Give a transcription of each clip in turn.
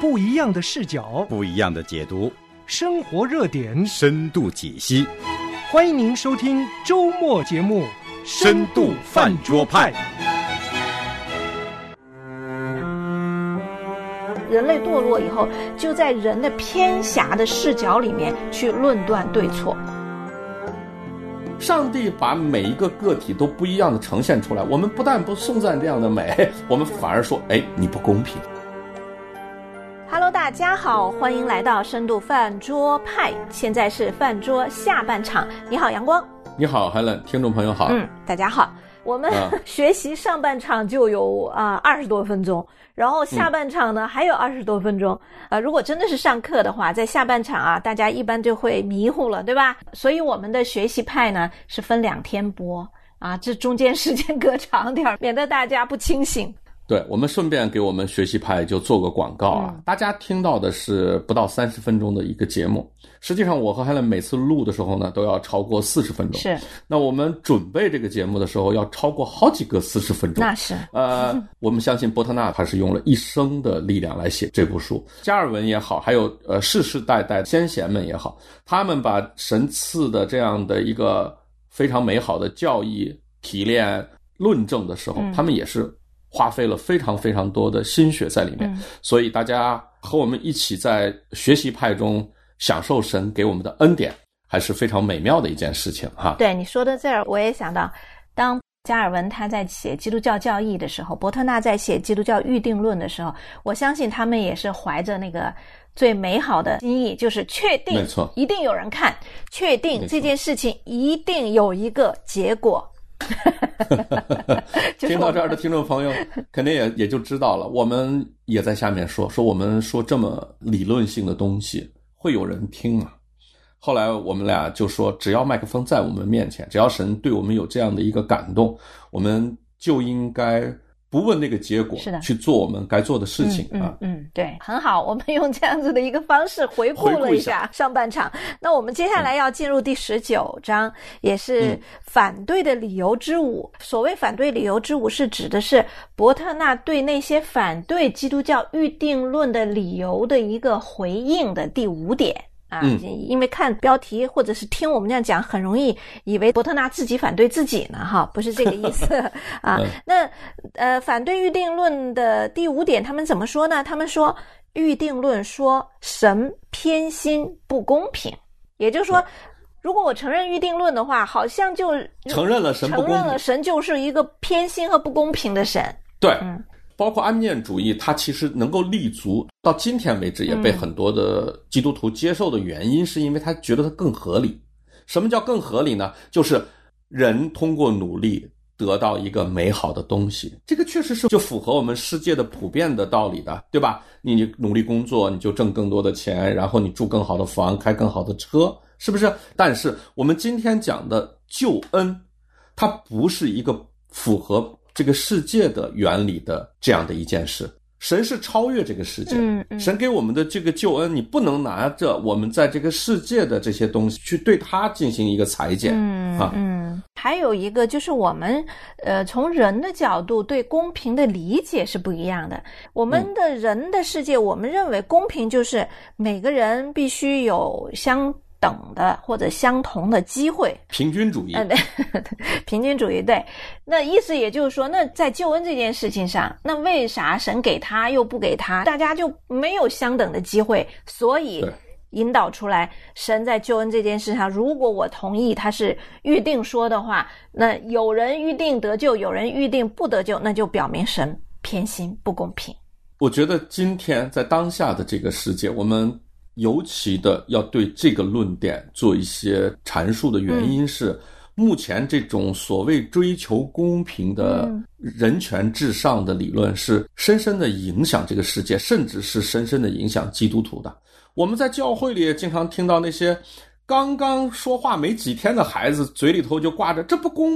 不一样的视角， 不一样的解读， 生活热点， 深度解析。 欢迎您收听周末节目《 深度饭桌派》。 人类堕落以后，就在人的偏狭的视角里面去论断对错。 上帝把每一个个体都不一样的呈现出来，我们不但不颂赞这样的美，我们反而说，你不公平。 Hello， 大家好，欢迎来到深度饭桌派，现在是饭桌下半场。你好，阳光。 你好 Helen， 听众朋友好。 大家好。我们学习上半场就有20多分钟，然后下半场呢还有20多分钟。如果真的是上课的话，在下半场大家一般就会迷糊了，对吧？所以我们的学习派呢是分2天播这中间时间隔长点，免得大家不清醒。 对，我们顺便给我们学习派就做个广告大家听到的是不到30分钟的一个节目，实际上我和 Helen 每次录的时候呢都要超过40分钟。 是， 那我们准备这个节目的时候要超过好几个40分钟。 那是我们相信伯特纳他是用了一生的力量来写这部书，加尔文也好，还有世世代代先贤们也好，他们把神赐的这样的一个非常美好的教义提炼论证的时候，他们也是花费了非常非常多的心血在里面。所以大家和我们一起在学习派中享受神给我们的恩典，还是非常美妙的一件事情哈。 对，你说的这儿我也想到，当加尔文他在写基督教教义的时候，伯特纳在写基督教预定论的时候，我相信他们也是怀着那个最美好的心意，就是确定， 没错， 一定有人看，确定这件事情一定有一个结果。 听到这儿的听众朋友肯定也就知道了，我们也在下面说我们说这么理论性的东西会有人听吗？后来我们俩就说，只要麦克风在我们面前，只要神对我们有这样的一个感动，我们就应该不问那个结果， 是的， 去做我们该做的事情对，很好，我们用这样子的一个方式回顾了一下上半场。那我们接下来要进入第19章，也是反对的理由之5。所谓反对理由之5，是指的是伯特纳对那些反对基督教预定论的理由的一个回应的第5点。因为看标题或者是听我们这样讲，很容易以为伯特纳自己反对自己呢，不是这个意思那反对预定论的第5点，他们怎么说呢？他们说预定论说神偏心不公平，也就是说，如果我承认预定论的话，好像就承认了神不公平， 承认了神就是一个偏心和不公平的神。 对，包括安念主义，它其实能够立足到今天为止，也被很多的基督徒接受的原因，是因为他觉得它更合理。什么叫更合理呢？就是人通过努力得到一个美好的东西，这个确实是就符合我们世界的普遍的道理的，对吧？你努力工作，你就挣更多的钱，然后你住更好的房，开更好的车，是不是？但是我们今天讲的救恩，它不是一个符合这个世界的原理的这样的一件事。神是超越这个世界，神给我们的这个救恩，你不能拿着我们在这个世界的这些东西去对它进行一个裁剪还有一个就是我们从人的角度对公平的理解是不一样的。我们的人的世界，我们认为公平就是每个人必须有相等的或者相同的机会， 平均主义平均主义，对。那意思也就是说，那在救恩这件事情上，那为啥神给他又不给他，大家就没有相等的机会？所以引导出来，神在救恩这件事上，如果我同意他是预定说的话，那有人预定得救，有人预定不得救，那就表明神偏心不公平。 我觉得今天在当下的这个世界，我们尤其的要对这个论点做一些阐述的原因是，目前这种所谓追求公平的人权至上的理论是深深的影响这个世界，甚至是深深的影响基督徒的。我们在教会里也经常听到那些刚刚说话没几天的孩子嘴里头就挂着这不公平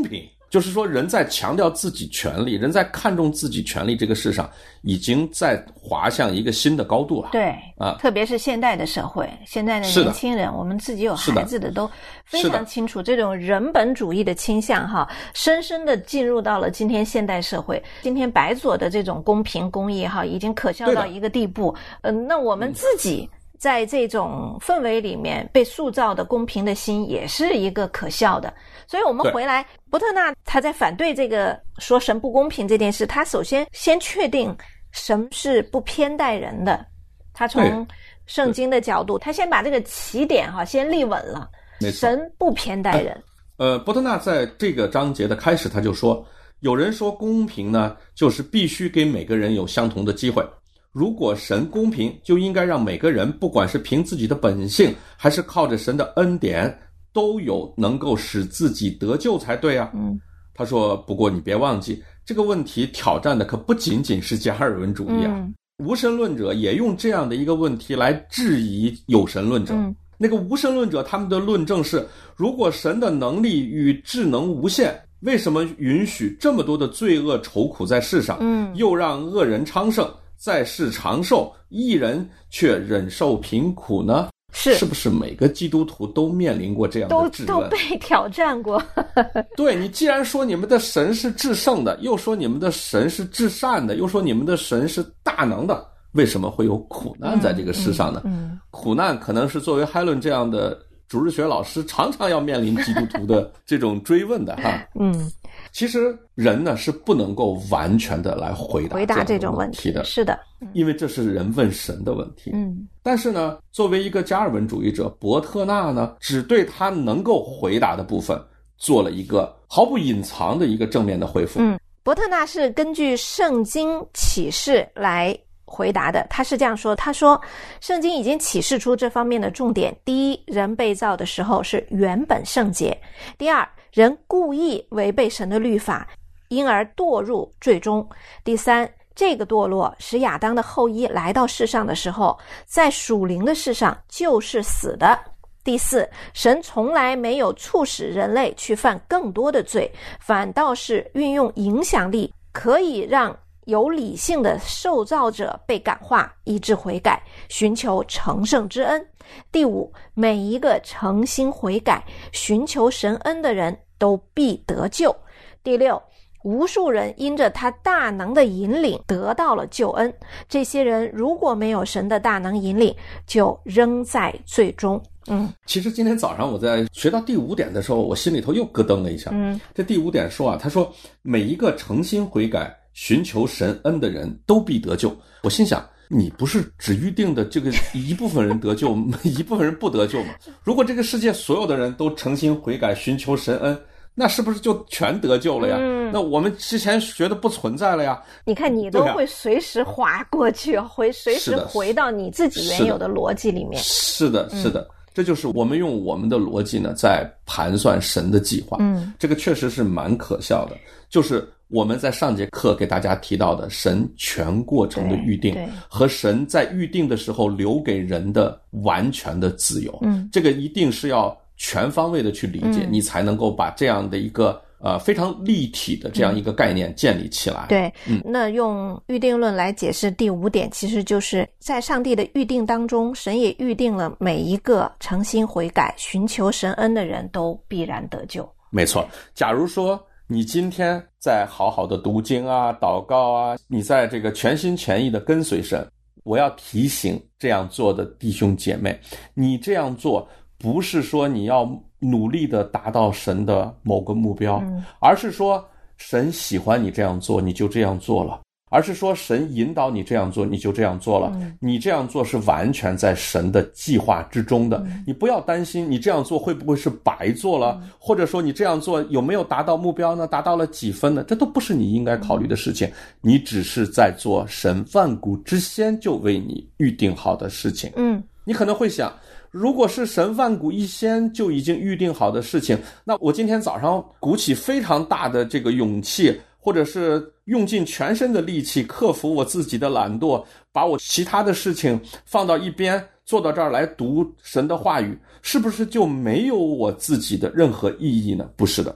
就是说人在强调自己权利，人在看重自己权利这个事上已经在滑向一个新的高度了。 对啊， 特别是现代的社会，现在的年轻人，我们自己有孩子的都非常清楚这种人本主义的倾向哈，深深的进入到了今天现代社会。今天白左的这种公平公义哈，已经可笑到一个地步。那我们自己在这种氛围里面被塑造的公平的心也是一个可笑的。所以我们回来，伯特纳他在反对这个说神不公平这件事，他首先确定神是不偏待人的，他从圣经的角度，他先把这个起点先立稳了，神不偏待人。 伯特纳在这个章节的开始他就说，有人说公平呢，就是必须给每个人有相同的机会。如果神公平，就应该让每个人不管是凭自己的本性还是靠着神的恩典，都有能够使自己得救才对啊。他说，不过你别忘记，这个问题挑战的可不仅仅是加尔文主义啊。无神论者也用这样的一个问题来质疑有神论者。那个无神论者他们的论证是，如果神的能力与智能无限，为什么允许这么多的罪恶愁苦在世上，又让恶人昌盛，在世长寿，义人却忍受贫苦呢？是不是每个基督徒都面临过这样的质问， 都被挑战过？ 对，你既然说你们的神是至圣的，又说你们的神是至善的，又说你们的神是大能的，为什么会有苦难在这个世上呢？苦难可能是作为海伦这样的主日学老师常常要面临基督徒的这种追问的哈。其实人呢是不能够完全的来回答这种问题的， 是的， 因为这是人问神的问题。但是呢，作为一个加尔文主义者，伯特纳呢只对他能够回答的部分做了一个毫不隐藏的一个正面的回复。 伯特纳是根据圣经启示来回答的。他是这样说，他说圣经已经启示出这方面的重点。第一，人被造的时候是原本圣洁；第二，人故意违背神的律法，因而堕入罪中；第三，这个堕落使亚当的后裔来到世上的时候，在属灵的世上就是死的；第四，神从来没有促使人类去犯更多的罪，反倒是运用影响力，可以让有理性的受造者被感化，以致悔改，寻求成圣之恩。第五，每一个诚心悔改，寻求神恩的人都必得救。第六，无数人因着他大能的引领得到了救恩，这些人如果没有神的大能引领，就仍在罪中。 其实今天早上我在学到第5点的时候，我心里头又咯噔了一下。这第5点说啊，他说每一个诚心悔改寻求神恩的人都必得救。我心想，你不是只预定的这个一部分人得救一部分人不得救吗？如果这个世界所有的人都诚心悔改寻求神恩，那是不是就全得救了呀？那我们之前学的不存在了呀。 你看你都会随时滑过去，随时回到你自己原有的逻辑里面。 是的，这就是我们用我们的逻辑呢在盘算神的计划。这个确实是蛮可笑的，就是我们在上节课给大家提到的神全过程的预定和神在预定的时候留给人的完全的自由。这个一定是要全方位的去理解，你才能够把这样的一个非常立体的这样一个概念建立起来。 对，那用预定论来解释第5点，其实就是在上帝的预定当中，神也预定了每一个诚心悔改寻求神恩的人都必然得救。 没错，假如说你今天在好好的读经啊祷告啊，你在这个全心全意的跟随神，我要提醒这样做的弟兄姐妹，你这样做不是说你要努力的达到神的某个目标，而是说神喜欢你这样做，你就这样做了，而是说神引导你这样做，你就这样做了。你这样做是完全在神的计划之中的。你不要担心你这样做会不会是白做了，或者说你这样做有没有达到目标呢，达到了几分呢，这都不是你应该考虑的事情。你只是在做神万古之先就为你预定好的事情。你可能会想，如果是神万古以先就已经预定好的事情，那我今天早上鼓起非常大的这个勇气，或者是用尽全身的力气克服我自己的懒惰，把我其他的事情放到一边，坐到这儿来读神的话语，是不是就没有我自己的任何意义呢？不是的，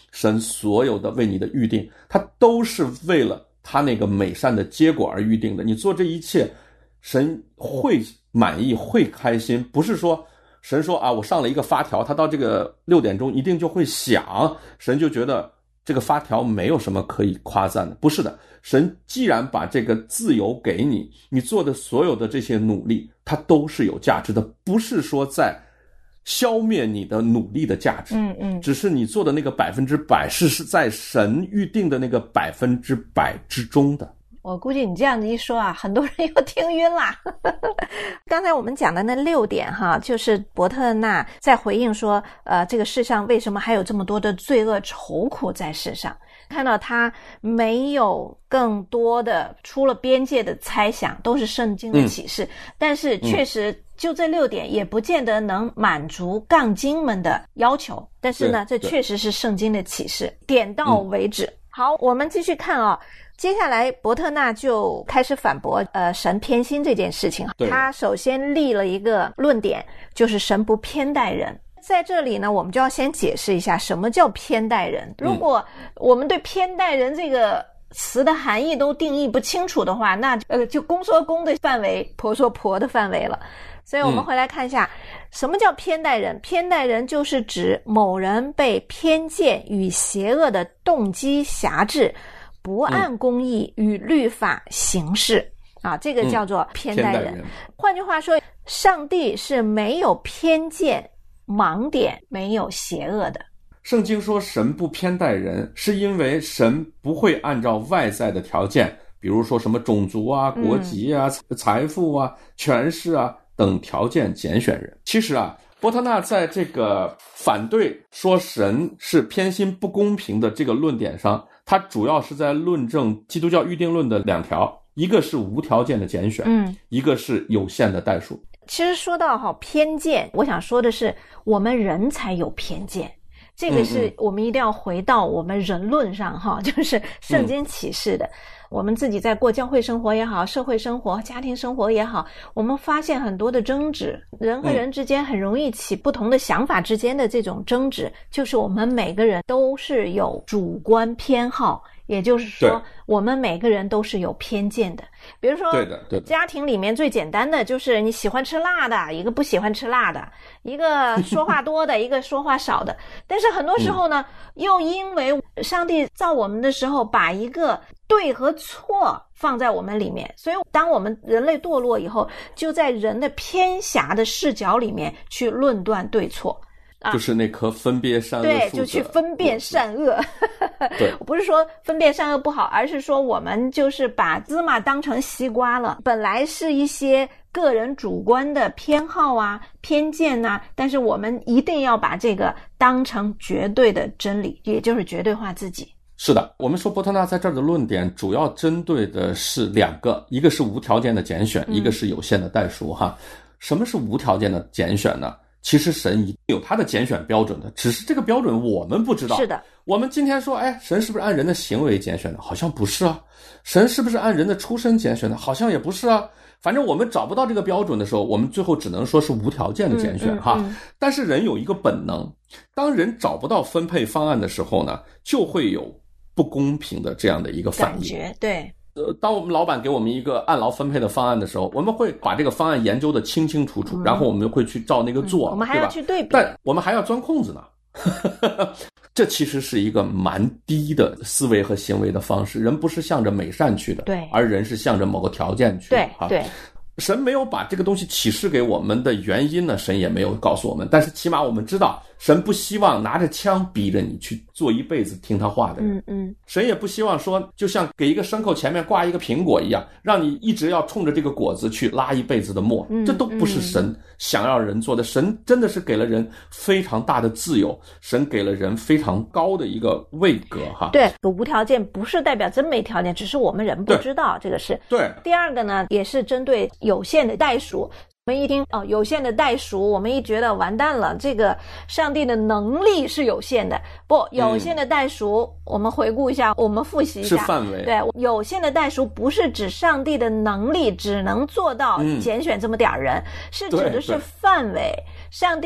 神所有的为你的预定，他都是为了他那个美善的结果而预定的。你做这一切，神会满意，会开心。不是说神说啊，我上了一个发条，他到这个6点钟一定就会响，神就觉得这个发条没有什么可以夸赞的。不是的，神既然把这个自由给你，你做的所有的这些努力，它都是有价值的，不是说在消灭你的努力的价值，只是你做的那个100%是在神预定的那个100%之中的。 我估计你这样子一说啊，很多人又听晕啦。刚才我们讲的那6点哈，就是伯特纳在回应说，这个世上为什么还有这么多的罪恶愁苦在世上？看到他没有更多的出了边界的猜想，都是圣经的启示，但是确实就这6点也不见得能满足杠精们的要求，但是呢，这确实是圣经的启示，点到为止。好，我们继续看啊。接下来伯特纳就开始反驳神偏心这件事情。他首先立了一个论点，就是神不偏待人。在这里呢，我们就要先解释一下什么叫偏待人。如果我们对偏待人这个词的含义都定义不清楚的话，那就公说公的范围，婆说婆的范围了。所以我们回来看一下什么叫偏待人。偏待人就是指某人被偏见与邪恶的动机辖制，不按公义与律法行事啊，这个叫做偏待人。换句话说，上帝是没有偏见、盲点、没有邪恶的。 圣经说神不偏待人，是因为神不会按照外在的条件，比如说什么种族啊、国籍啊、财富啊、权势啊等条件拣选人。其实啊，伯特纳在这个反对说神是偏心不公平的这个论点上，他主要是在论证基督教预定论的2条，一个是无条件的拣选，一个是有限的代数。 其实说到偏见，我想说的是我们人才有偏见，这个是我们一定要回到我们人论上就是圣经启示的。我们自己在过教会生活也好，社会生活、家庭生活也好，我们发现很多的争执，人和人之间很容易起不同的想法之间的这种争执，就是我们每个人都是有主观偏好，也就是说我们每个人都是有偏见的。比如说家庭里面最简单的就是你喜欢吃辣的，一个不喜欢吃辣的，一个说话多的，一个说话少的。但是很多时候呢，又因为上帝造我们的时候把一个对和错放在我们里面，所以当我们人类堕落以后，就在人的偏狭的视角里面去论断对错。 就是那棵分别善恶树， 对，就去分辨善恶。对，不是说分辨善恶不好，而是说我们就是把芝麻当成西瓜了。本来是一些个人主观的偏好啊、偏见啊，但是我们一定要把这个当成绝对的真理，也就是绝对化自己。 是的，我们说伯特纳在这儿的论点主要针对的是2个，一个是无条件的拣选，一个是有限的代数哈。什么是无条件的拣选呢？其实神一定有他的拣选标准的，只是这个标准我们不知道。 是的， 我们今天说，神是不是按人的行为拣选的？好像不是啊。神是不是按人的出身拣选的？好像也不是啊。反正我们找不到这个标准的时候，我们最后只能说是无条件的拣选哈。但是人有一个本能，当人找不到分配方案的时候呢，就会有不公平的这样的一个反应。 感觉对。 当我们老板给我们一个按劳分配的方案的时候，我们会把这个方案研究的清清楚楚，然后我们会去照那个做， 我们还要去对比， 但我们还要钻空子呢。这其实是一个蛮低的思维和行为的方式。人不是向着美善去的， 对， 而人是向着某个条件去的。 对。 神没有把这个东西启示给我们的原因呢，神也没有告诉我们，但是起码我们知道神不希望拿着枪逼着你去做一辈子听他话的人。神也不希望说就像给一个牲口前面挂一个苹果一样，让你一直要冲着这个果子去拉一辈子的磨。这都不是神想要人做的。神真的是给了人非常大的自由，神给了人非常高的一个位格哈。 对，无条件不是代表真没条件，只是我们人不知道这个事。 对。 第二个呢，也是针对有限的代数。我们一听有限的代数，我们一觉得完蛋了，这个上帝的能力是有限的。不，有限的代数，我们回顾一下，我们复习一下， 是范围。 对，有限的代数不是指上帝的能力只能做到拣选这么点人，是指的是范围。上帝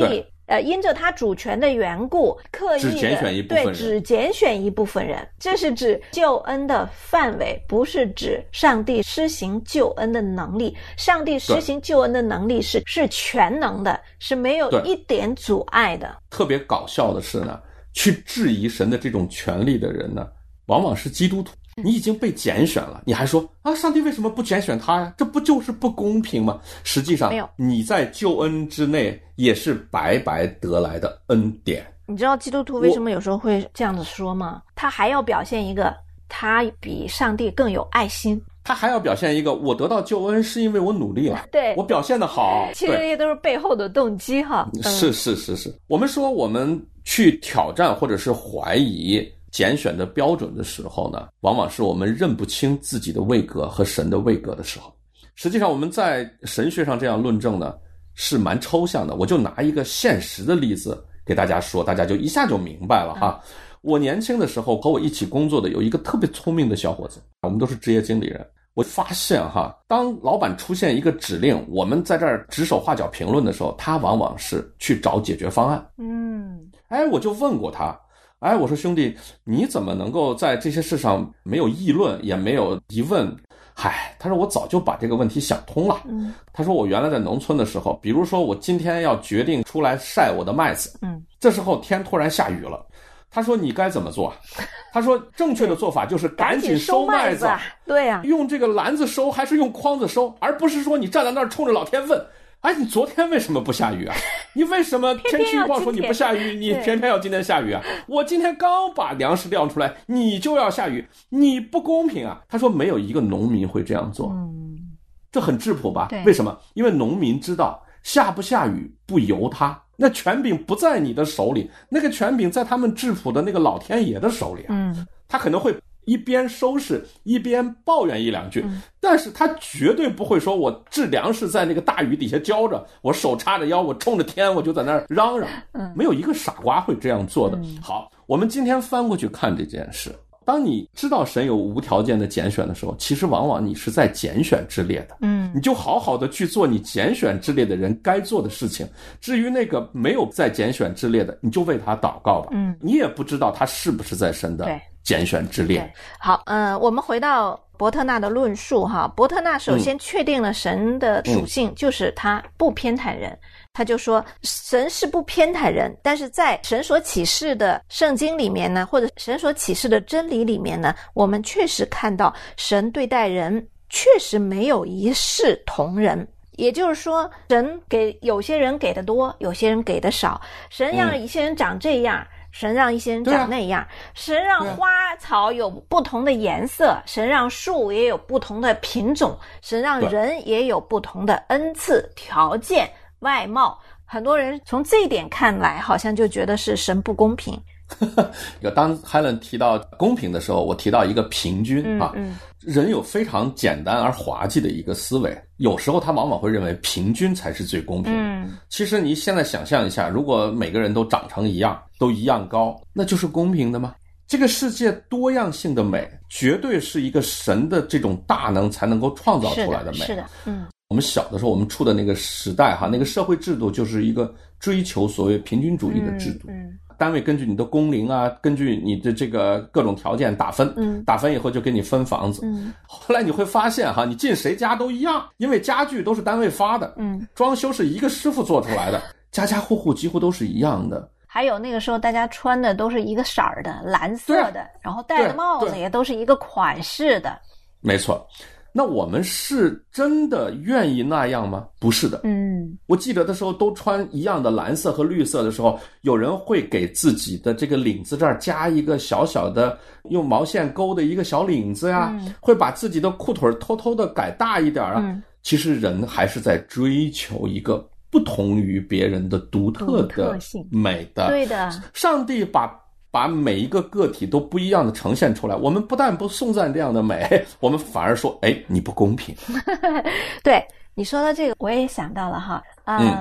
因着他主权的缘故，刻意的只拣选一部分人， 对，只拣选一部分人，这是指救恩的范围，不是指上帝施行救恩的能力。上帝施行救恩的能力是全能的，是没有一点阻碍的。 特别搞笑的是呢，去质疑神的这种权利的人呢，往往是基督徒。你已经被拣选了，你还说啊，上帝为什么不拣选他呀？这不就是不公平吗？实际上，你在救恩之内也是白白得来的恩典。 你知道基督徒为什么有时候会这样子说吗？他还要表现一个他比上帝更有爱心， 他还要表现一个我得到救恩是因为我努力了， 对， 我表现得好。 其实这些都是背后的动机哈。 是。我们说我们去挑战或者是怀疑拣选的标准的时候呢，往往是我们认不清自己的位格和神的位格的时候。实际上我们在神学上这样论证呢，是蛮抽象的。我就拿一个现实的例子给大家说，大家就一下就明白了哈。我年轻的时候和我一起工作的有一个特别聪明的小伙子，我们都是职业经理人。我发现哈，当老板出现一个指令，我们在这儿指手画脚评论的时候，他往往是去找解决方案。我就问过他，我说兄弟，你怎么能够在这些事上没有议论，也没有疑问？他说我早就把这个问题想通了。他说我原来在农村的时候，比如说我今天要决定出来晒我的麦子，这时候天突然下雨了。他说你该怎么做？他说正确的做法就是赶紧收麦子。 对呀， 用这个篮子收还是用筐子收，而不是说你站在那儿冲着老天问，你昨天为什么不下雨啊？你为什么天气预报说你不下雨，你偏偏要今天下雨啊？我今天刚把粮食晾出来，你就要下雨，你不公平啊！他说没有一个农民会这样做。这很质朴吧？为什么？因为农民知道下不下雨不由他，那权柄不在你的手里，那个权柄在他们质朴的那个老天爷的手里啊。他可能会一边收拾一边抱怨一两句，但是他绝对不会说我置粮食在那个大雨底下浇着，我手叉着腰，我冲着天我就在那儿嚷嚷。没有一个傻瓜会这样做的。好，我们今天翻过去看这件事，当你知道神有无条件的拣选的时候，其实往往你是在拣选之列的。你就好好的去做你拣选之列的人该做的事情。至于那个没有在拣选之列的，你就为他祷告吧。你也不知道他是不是在神的拣选之列。 好，我们回到伯特纳的论述哈。伯特纳首先确定了神的属性，就是他不偏袒人。他就说神是不偏袒人，但是在神所启示的圣经里面呢，或者神所启示的真理里面呢，我们确实看到神对待人确实没有一视同仁。也就是说，神给有些人给的多，有些人给的少，神让一些人长这样，神让一些人长那样，神让花草有不同的颜色，神让树也有不同的品种，神让人也有不同的恩赐、条件、外貌。很多人从这一点看来，好像就觉得是神不公平。 当 Helen 提到公平的时候，我提到一个平均啊。人有非常简单而滑稽的一个思维，有时候他往往会认为平均才是最公平的。其实你现在想象一下，如果每个人都长成一样，都一样高，那就是公平的吗？这个世界多样性的美，绝对是一个神的这种大能才能够创造出来的美。 是的。 我们小的时候，我们处的那个时代哈，那个社会制度就是一个追求所谓平均主义的制度。单位根据你的工龄啊，根据你的这个各种条件打分，打分以后就给你分房子。后来你会发现哈，你进谁家都一样，因为家具都是单位发的，装修是一个师傅做出来的，家家户户几乎都是一样的。 还有那个时候大家穿的都是一个色儿的，蓝色的，然后戴的帽子也都是一个款式的。 没错。那我们是真的愿意那样吗？不是的。我记得的时候都穿一样的蓝色和绿色的时候，有人会给自己的这个领子这儿加一个小小的用毛线勾的一个小领子呀，会把自己的裤腿偷偷的改大一点啊。其实人还是在追求一个不同于别人的独特的美的。 对的。上帝把每一个个体都不一样的呈现出来，我们不但不颂赞这样的美，我们反而说你不公平。 对，你说到这个我也想到了哈。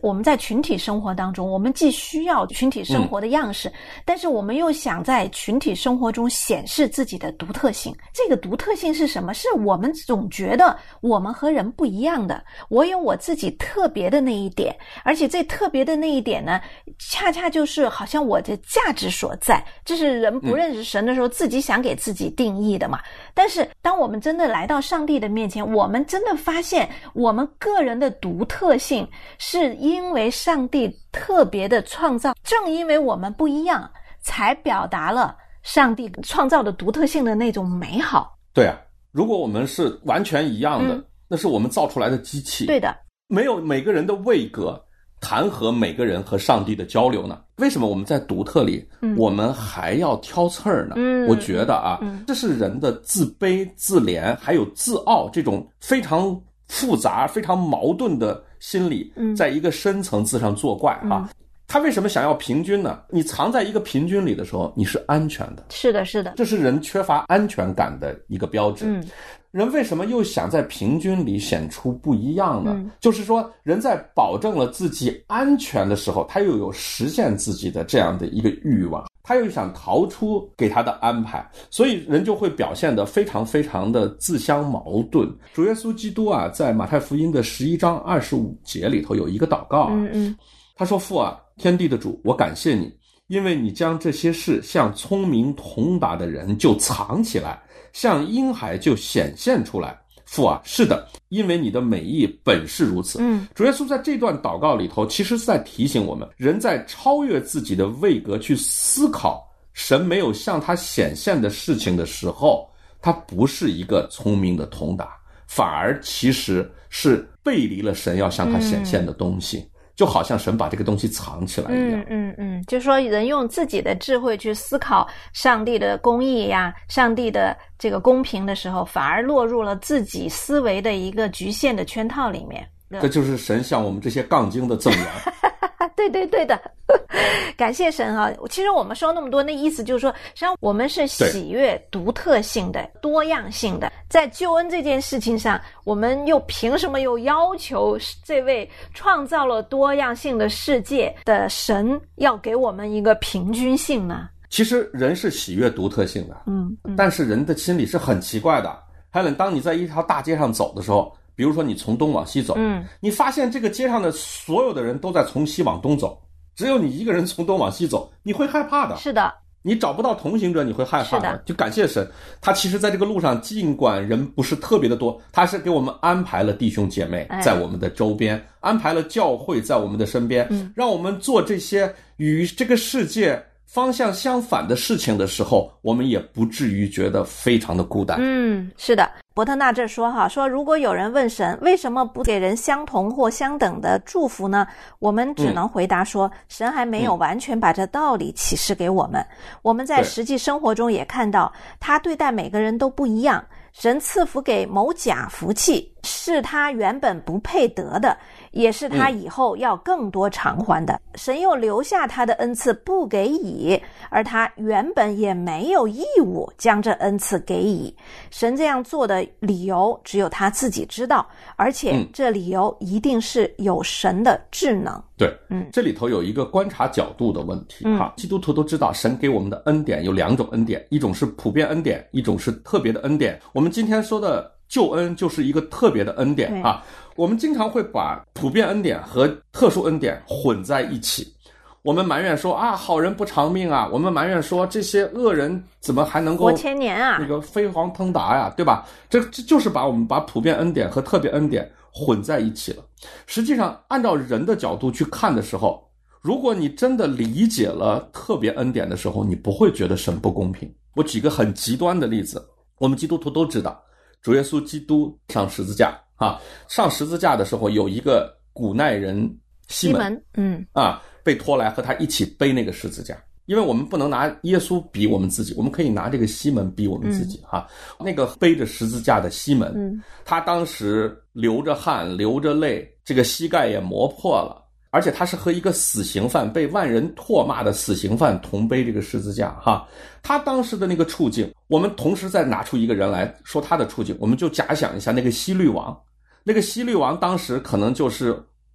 我们在群体生活当中，我们既需要群体生活的样式，但是我们又想在群体生活中显示自己的独特性。这个独特性是什么？是我们总觉得我们和人不一样的，我有我自己特别的那一点，而且这特别的那一点呢，恰恰就是好像我的价值所在。这是人不认识神的时候自己想给自己定义的嘛。但是当我们真的来到上帝的面前，我们真的发现我们个人的独特性是因为上帝特别的创造，正因为我们不一样，才表达了上帝创造的独特性的那种美好。 对啊，如果我们是完全一样的，那是我们造出来的机器。 对的， 没有每个人的位格，谈何每个人和上帝的交流呢？为什么我们在独特里，我们还要挑刺儿呢？我觉得啊，这是人的自卑、自怜还有自傲这种非常复杂、非常矛盾的心理，在一个深层次上作怪啊。他为什么想要平均呢？你藏在一个平均里的时候，你是安全的。 是的，是的， 这是人缺乏安全感的一个标志。人为什么又想在平均里显出不一样呢？就是说人在保证了自己安全的时候，他又有实现自己的这样的一个欲望，他又想逃出给他的安排，所以人就会表现得非常非常的自相矛盾。主耶稣基督啊，在马太福音的11章25节里头有一个祷告啊，他说：父啊，天地的主，我感谢你，因为你将这些事向聪明通达的人就藏起来，向婴孩就显现出来。父啊，是的，因为你的美意本是如此。主耶稣在这段祷告里头，其实是在提醒我们，人在超越自己的位格去思考神没有向他显现的事情的时候，他不是一个聪明的通达，反而其实是背离了神要向他显现的东西。就好像神把这个东西藏起来一样。 就是说人用自己的智慧去思考上帝的公义呀，上帝的这个公平的时候，反而落入了自己思维的一个局限的圈套里面。 这就是神向我们这些杠精的赠言。 对的，感谢神啊！其实我们说那么多，那意思就是说，实际上我们是喜悦独特性的、多样性的。在救恩这件事情上，我们又凭什么又要求这位创造了多样性的世界的神要给我们一个平均性呢？ 其实人是喜悦独特性的，但是人的心里是很奇怪的。Helen， 当你在一条大街上走的时候，比如说你从东往西走，你发现这个街上的所有的人都在从西往东走，只有你一个人从东往西走，你会害怕的。 是的， 你找不到同行者，你会害怕的。就感谢神，他其实在这个路上，尽管人不是特别的多，他是给我们安排了弟兄姐妹在我们的周边，安排了教会在我们的身边，让我们做这些与这个世界方向相反的事情的时候，我们也不至于觉得非常的孤单。 是的。伯特纳这说如果有人问神为什么不给人相同或相等的祝福呢，我们只能回答说，神还没有完全把这道理启示给我们。我们在实际生活中也看到他对待每个人都不一样，神赐福给某甲福气是他原本不配得的，也是他以后要更多偿还的。神又留下他的恩赐不给乙，而他原本也没有义务将这恩赐给乙。神这样做的理由只有他自己知道，而且这理由一定是有神的智能。 对，这里头有一个观察角度的问题哈。基督徒都知道神给我们的恩典有两种恩典，一种是普遍恩典，一种是特别的恩典。我们今天说的救恩就是一个特别的恩典啊。我们经常会把普遍恩典和特殊恩典混在一起。我们埋怨说啊，好人不长命啊，我们埋怨说这些恶人怎么还能够活千年啊， 那个飞黄腾达呀，对吧？这就是把我们把普遍恩典和特别恩典混在一起了。实际上按照人的角度去看的时候，如果你真的理解了特别恩典的时候，你不会觉得神不公平。我举个很极端的例子，我们基督徒都知道主耶稣基督上十字架啊，上十字架的时候有一个古代人西门被拖来和他一起背那个十字架。因为我们不能拿耶稣比我们自己，我们可以拿这个西门比我们自己哈。那个背着十字架的西门，他当时流着汗流着泪，这个膝盖也磨破了，而且他是和一个死刑犯，被万人唾骂的死刑犯同背这个十字架哈。他当时的那个处境，我们同时再拿出一个人来说他的处境，我们就假想一下那个希律王。那个希律王当时可能就是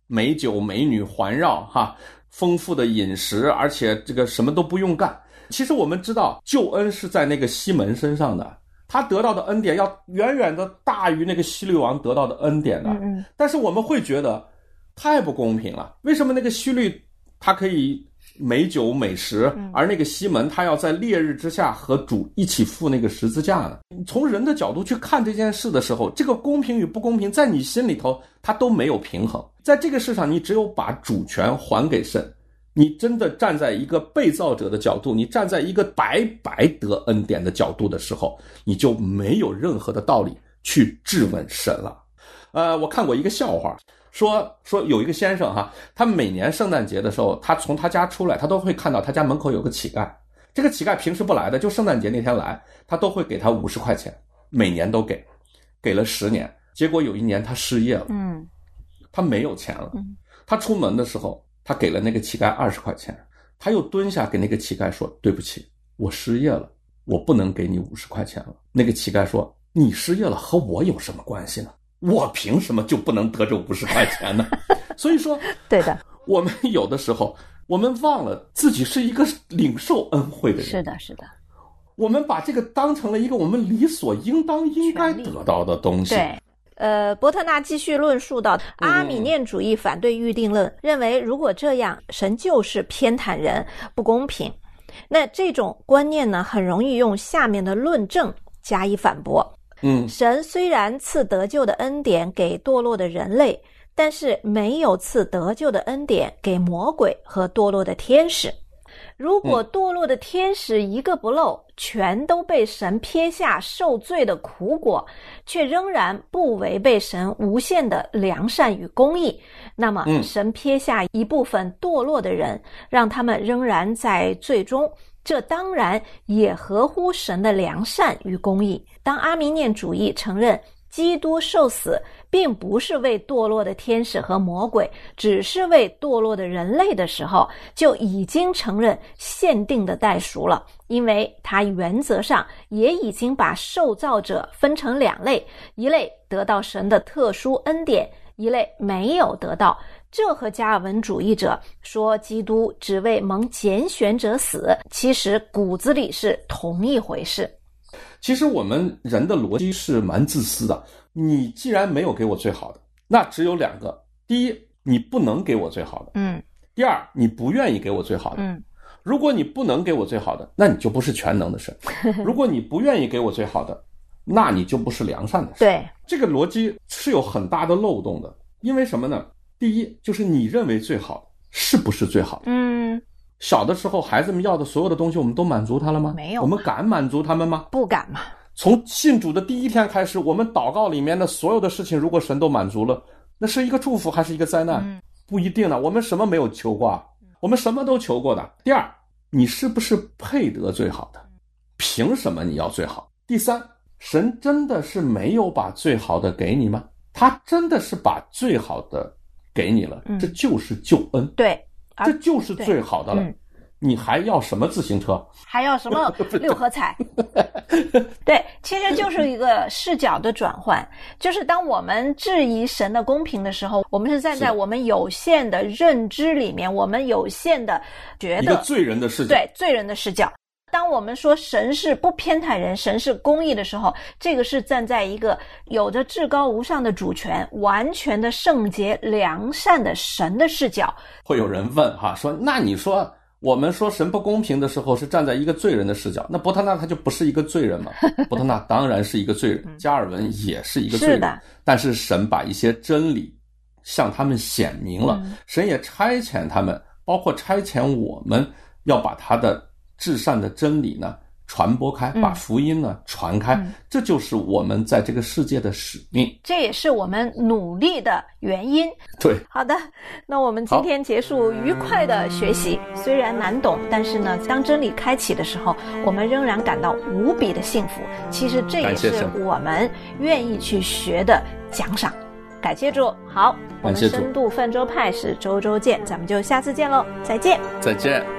美酒美女环绕哈，丰富的饮食，而且这个什么都不用干。其实我们知道救恩是在那个西门身上的，他得到的恩典要远远的大于那个希律王得到的恩典的。但是我们会觉得太不公平了，为什么那个希律他可以美酒美食，而那个西门他要在烈日之下和主一起负那个十字架呢？从人的角度去看这件事的时候，这个公平与不公平在你心里头它都没有平衡。在这个世上，你只有把主权还给神，你真的站在一个被造者的角度，你站在一个白白得恩典的角度的时候，你就没有任何的道理去质问神了。我看过一个笑话，说有一个先生哈，他每年圣诞节的时候，他从他家出来，他都会看到他家门口有个乞丐。这个乞丐平时不来的，就圣诞节那天来，他都会给他50块钱，每年都给了10年。结果有一年他失业了，他没有钱了。他出门的时候，他给了那个乞丐20块钱，他又蹲下给那个乞丐说：“对不起，我失业了，我不能给你50块钱了。”那个乞丐说：“你失业了和我有什么关系呢？我凭什么就不能得这50块钱呢？”所以说， 对的， 我们有的时候我们忘了自己是一个领受恩惠的人。 是的，是的。 我们把这个当成了一个我们理所应当应该得到的东西。 对。伯特纳继续论述到，阿米念主义反对预定论，认为如果这样，神就是偏袒人，不公平。那这种观念呢，很容易用下面的论证加以反驳。神虽然赐得救的恩典给堕落的人类，但是没有赐得救的恩典给魔鬼和堕落的天使。如果堕落的天使一个不漏，全都被神撇下受罪的苦果，却仍然不违背神无限的良善与公义，那么神撇下一部分堕落的人，让他们仍然在罪中，这当然也合乎神的良善与公义。当阿米念主义承认基督受死并不是为堕落的天使和魔鬼，只是为堕落的人类的时候，就已经承认限定的代赎了，因为他原则上也已经把受造者分成2类，一类得到神的特殊恩典，一类没有得到。这和加尔文主义者说基督只为蒙拣选者死，其实骨子里是同一回事。 其实我们人的逻辑是蛮自私的，你既然没有给我最好的，那只有2个。第一，你不能给我最好的。第二，你不愿意给我最好的。如果你不能给我最好的，那你就不是全能的神。如果你不愿意给我最好的，那你就不是良善的神。 对， 这个逻辑是有很大的漏洞的。因为什么呢？第一，就是你认为最好的是不是最好的？小的时候孩子们要的所有的东西我们都满足他了吗？ 没有。 我们敢满足他们吗？ 不敢嘛。 从信主的第一天开始，我们祷告里面的所有的事情，如果神都满足了，那是一个祝福还是一个灾难？不一定呢。我们什么没有求过啊？我们什么都求过的。第二，你是不是配得最好的？凭什么你要最好？第三，神真的是没有把最好的给你吗？他真的是把最好的给你了，这就是救恩。 对， 这就是最好的了。你还要什么自行车？ 还要什么6合彩？对，其实就是一个视角的转换，就是当我们质疑神的公平的时候，我们是站在我们有限的认知里面，我们有限的觉得一个罪人的视角。 对，罪人的视角。当我们说神是不偏袒人，神是公义的时候，这个是站在一个有着至高无上的主权、完全的圣洁良善的神的视角。 会有人问哈，说那你说我们说神不公平的时候是站在一个罪人的视角，那伯特纳他就不是一个罪人吗？伯特纳当然是一个罪人，加尔文也是一个罪人。 是的， 但是神把一些真理向他们显明了，神也差遣他们，包括差遣我们，要把他的至善的真理呢传播开，把福音呢传开，这就是我们在这个世界的使命， 这也是我们努力的原因。 对， 好的，那我们今天结束愉快的学习，虽然难懂，但是呢，当真理开启的时候，我们仍然感到无比的幸福。其实这也是我们愿意去学的奖赏。感谢主。好，我们深度泛舟派是周周见，咱们就下次见喽，再见。 再见。